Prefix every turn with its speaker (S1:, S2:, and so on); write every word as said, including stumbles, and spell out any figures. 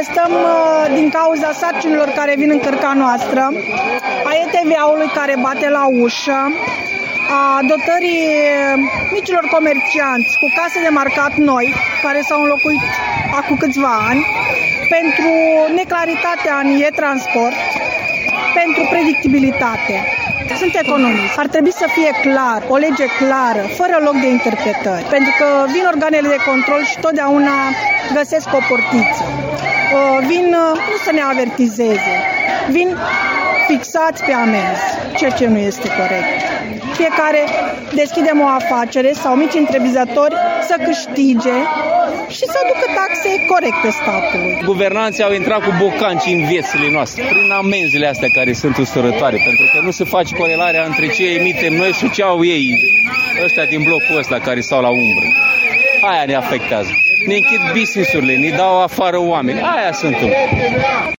S1: protestăm din cauza sarcinilor care vin în cărca noastră, a E T V-ului care bate la ușă, a dotării micilor comercianți cu case de marcat noi, care s-au înlocuit acum câțiva ani, pentru neclaritatea în e-transport, pentru predictibilitate. Sunt economist. Ar trebui să fie clar, o lege clară, fără loc de interpretări, pentru că vin organele de control și totdeauna găsesc o portiță. Vin nu să ne avertizeze, vin fixați pe amenzi, ceea ce nu este corect. Fiecare deschidem o afacere sau mici întreprinzători să câștige și să ducă taxe corecte statului.
S2: Guvernanții au intrat cu bocanci în viețile noastre, prin amenzile astea care sunt usurătoare, pentru că nu se face corelarea între ce emitem noi și ce au ei, ăștia din blocul ăsta care stau la umbră. Aia ne afectează. Ne închid business-urile, ne dau afară oameni. Aia sunt.